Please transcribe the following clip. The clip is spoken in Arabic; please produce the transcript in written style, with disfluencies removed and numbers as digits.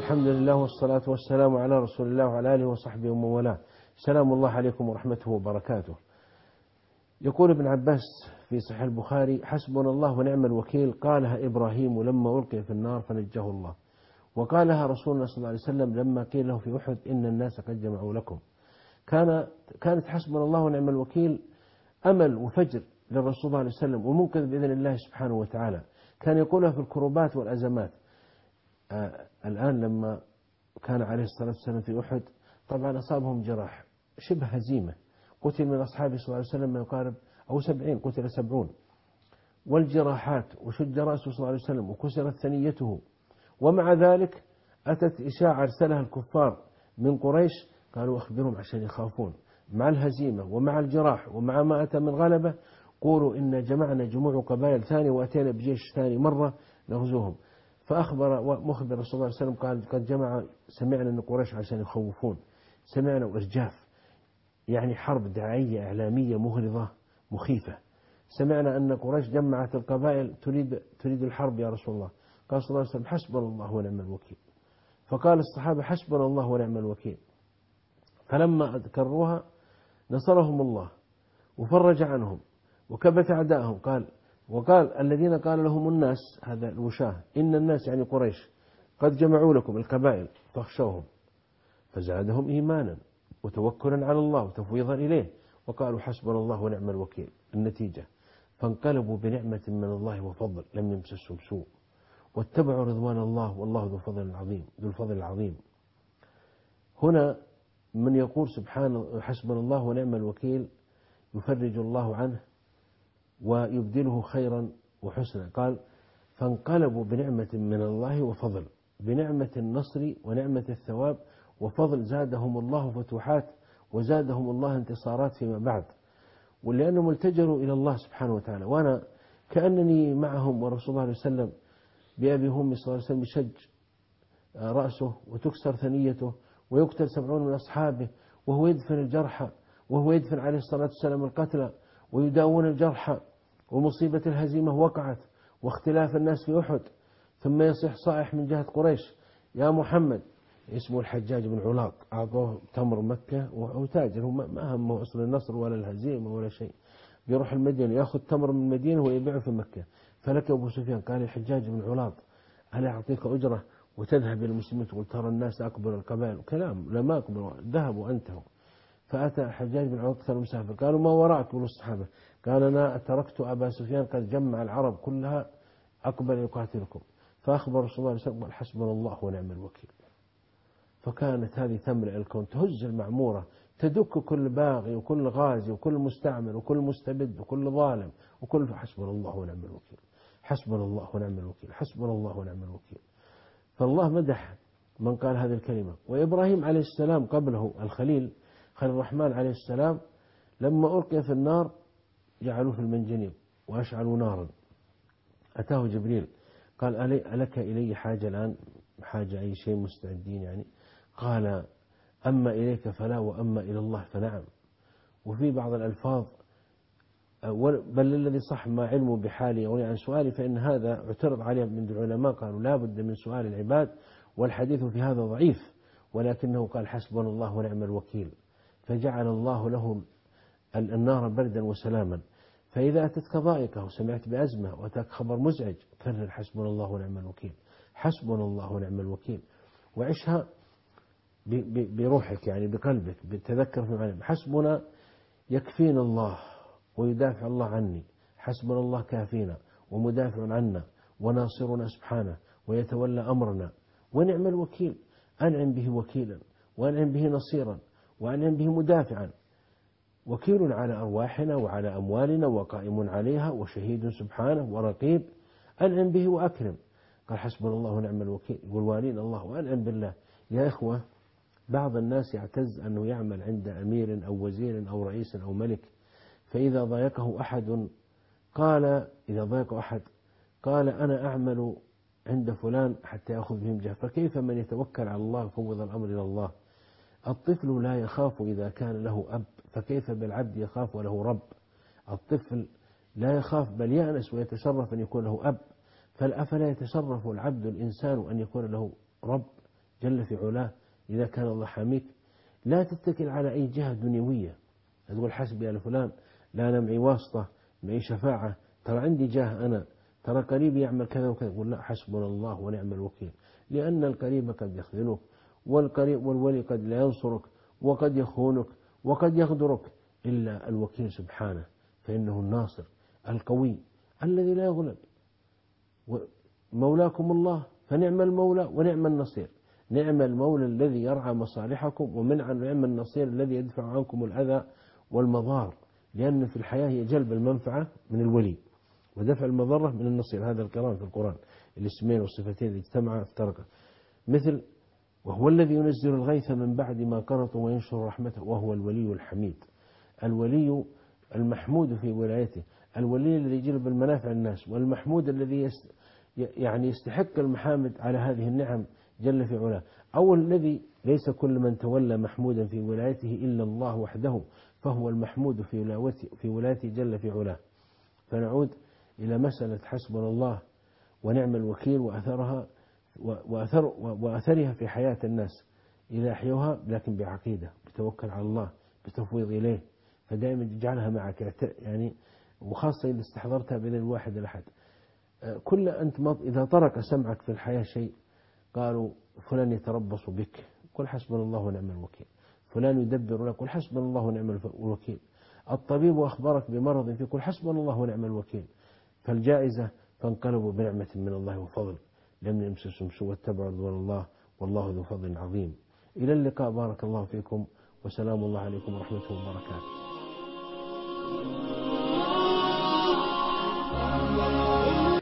الحمد لله والصلاة والسلام على رسول الله وعلى آله وصحبه ومن والاه. سلام الله عليكم ورحمته وبركاته. يقول ابن عباس في صحيح البخاري: حسبنا الله ونعم الوكيل، قالها إبراهيم لما ألقي في النار فنجاه الله، وقالها رسولنا صلى الله عليه وسلم لما قيل له في أحد إن الناس قد جمعوا لكم. كانت حسبنا الله ونعم الوكيل أمل وفجر للرسول صلى الله عليه وسلم ومنقذ بإذن الله سبحانه وتعالى، كان يقولها في الكروبات والأزمات. الآن لما كان عليه الصلاة والسلام في أحد طبعا أصابهم جراح شبه هزيمة، قتل من أصحابه صلى الله عليه وسلم ما يقارب أو 70، قتل 70، والجراحات وشج رأسه صلى الله عليه وسلم وكسرت ثنيته، ومع ذلك أتت إشاعة أرسلها الكفار من قريش، قالوا أخبرهم عشان يخافون مع الهزيمة ومع الجراح ومع ما أتى من غلبة، قولوا إن جمعنا جموع قبائل ثاني وأتينا بجيش ثاني مرة نغزوهم. فأخبر مخبر صلى الله عليه وسلم قال قد جمع، سمعنا أن قريش عشان يخوفون، سمعنا وإرجاف، يعني حرب دعائية إعلامية مغرضة مخيفة، سمعنا أن قريش جمعت القبائل تريد الحرب يا رسول الله. قال صلى الله عليه وسلم حسبنا الله ونعم الوكيل. فقال الصحابة حسبنا الله ونعم الوكيل، فلما كروها نصرهم الله وفرج عنهم وكبت أعداءهم. وقال الذين قال لهم الناس، هذا الوشاه، إن الناس يعني قريش قد جمعوا لكم القبائل فاخشوهم، فزادهم إيمانا وتوكلا على الله وتفويضا إليه، وقالوا حسبنا الله ونعم الوكيل. النتيجة فانقلبوا بنعمة من الله وفضل لم يمسسهم سوء واتبعوا رضوان الله والله ذو الفضل العظيم. هنا من يقول سبحانه حسبنا الله ونعم الوكيل يفرج الله عنه ويبدله خيرا وحسنا. قال فانقلبوا بنعمة من الله وفضل، بنعمة النصر ونعمة الثواب وفضل، زادهم الله فتوحات وزادهم الله انتصارات فيما بعد، ولأنهم التجروا إلى الله سبحانه وتعالى. وأنا كأنني معهم ورسول الله عليه وسلم بأبي هم صلى الله عليه وسلم يشج رأسه وتكسر ثنيته ويقتل 70 من أصحابه، وهو يدفن الجرحى، وهو يدفن عليه الصلاة والسلام القتلى ويداوون الجرحى، ومصيبة الهزيمة وقعت واختلاف الناس في أحد، ثم يصيح صائح من جهة قريش يا محمد، اسمه الحجاج بن علاق، أعطوه تمر مكة وهو تاجر، ما همه أصل النصر ولا الهزيمة ولا شيء، بيروح المدينة يأخذ تمر من المدينة ويبيعه في مكة. فلك أبو سفيان قال الحجاج بن علاق ألا أعطيك أجرة وتذهب إلى المسلمين تقول ترى الناس أقبل القبائل، كلام لما أقبلوا ذهبوا أنتهم. فأتى الحجاج بن علاق المسافر، قالوا ما وراءك؟ يقولوا الصحابة، قال أنا تركت أبا سفيان قد جمع العرب كلها أقبل يقاتلكم. فأخبر رسول الله صلى الله عليه وسلم حسبنا الله ونعم الوكيل. فكانت هذه تملأ الكون، تهز المعمورة، تدك كل باغي وكل غازي وكل مستعمر وكل مستبد وكل ظالم وكل حسبنا الله ونعم الوكيل، حسبنا الله ونعم الوكيل، حسبنا الله ونعم الوكيل. فالله مدح من قال هذه الكلمة. وإبراهيم عليه السلام قبله الخليل الرحمن عليه السلام لما ألقي في النار جعلوه في المنجنيق وأشعلوا نارا، أتاه جبريل قال ألك إلي حاجة الآن، حاجة أي شيء مستعدين يعني؟ قال أما إليك فلا وأما إلى الله فنعم. وفي بعض الألفاظ بل الذي صح ما علمه بحالي يغني عن سؤالي، فإن هذا اعترض عليه من العلماء قالوا لا بد من سؤال العباد والحديث في هذا ضعيف، ولكنه قال حسبنا الله ونعم الوكيل، فجعل الله له النار بردا وسلاما. فإذا أتتك ضائقة وسمعت بأزمة وأتاك خبر مزعج كرر حسبنا الله ونعم الوكيل، حسبنا الله ونعم الوكيل، وعشها بروحك يعني بقلبك، بتذكر في معنى حسبنا يكفينا الله ويدافع الله عني، حسبنا الله كافينا ومدافع عنا وناصرنا سبحانه ويتولى أمرنا، ونعم الوكيل، أنعم به وكيلا وأنعم به نصيرا وأنعم به مدافعا، وكيل على أرواحنا وعلى أموالنا وقائم عليها وشهيد سبحانه ورقيب، أنعم به وأكرم. قال حسبنا الله ونعم الوكيل، يقول والين الله وأنعم بالله. يا إخوة، بعض الناس يعتز أنه يعمل عند أمير أو وزير أو رئيس أو ملك، فإذا ضايقه أحد قال أنا أعمل عند فلان حتى يأخذ بهم جاه، فكيف من يتوكل على الله وفوض الأمر إلى الله؟ الطفل لا يخاف إذا كان له أب، فكيف بالعبد يخاف وله رب؟ الطفل لا يخاف بل يأنس ويتشرف أن يكون له أب، فأفلا يتشرف العبد الإنسان أن يكون له رب جل في علاه إذا كان الله حاميك لا تتكل على أي جهة دنيوية، تقول حسبي على فلان، لا أنا معي واسطة، معي شفاعة، ترى عندي جاه أنا، ترى قريبي يعمل كذا وكذا، يقول لا، حسبنا الله ونعم الوكيل، لأن القريب قد يخذلك، والقريب والولي قد لا ينصرك، وقد يخونك، وقد يغدرك، إلا الوكيل سبحانه فإنه الناصر القوي الذي لا يغلب. مولاكم الله فنعم المولى ونعم النصير، نعم المولى الذي يرعى مصالحكم، نعم النصير الذي يدفع عنكم الأذى والمضار، لأن في الحياة هي جلب المنفعة من الولي ودفع المضرة من النصير. هذا الكلام في القرآن، الاسمين والصفتين اللي اجتمعا افترقا. مثل وهو الذي ينزل الغيث من بعد ما قنطوا وينشر رحمته وهو الولي الحميد، الولي المحمود في ولايته، الولي الذي يجلب المنافع الناس، والمحمود الذي يعني يستحق المحامد على هذه النعم جل في علاه. أو الذي ليس كل من تولى محمودا في ولايته إلا الله وحده، فهو المحمود في ولايته جل في علاه. فنعود إلى مسألة حسبنا الله ونعم الوكيل وأثرها في حياة الناس إذا أحيوها، لكن بعقيدة، بتوكل على الله، بتفويض إليه، فدائما تجعلها معك يعني، وخاصة إذا استحضرتها بين الواحد الأحد. كل أنت إذا طرق سمعك في الحياة شيء، قالوا فلان يتربص بك، قل حسبنا الله ونعم الوكيل، فلان يدبر لك، قل حسبنا الله ونعم الوكيل، الطبيب أخبرك بمرض فيك، قل حسبنا الله ونعم الوكيل. فالجائزة فانقلبوا بنعمة من الله وفضل، لم يمسسهم سوء واتبعوا رضوان الله والله ذو فضل عظيم. إلى اللقاء، بارك الله فيكم، وسلام الله عليكم ورحمته وبركاته.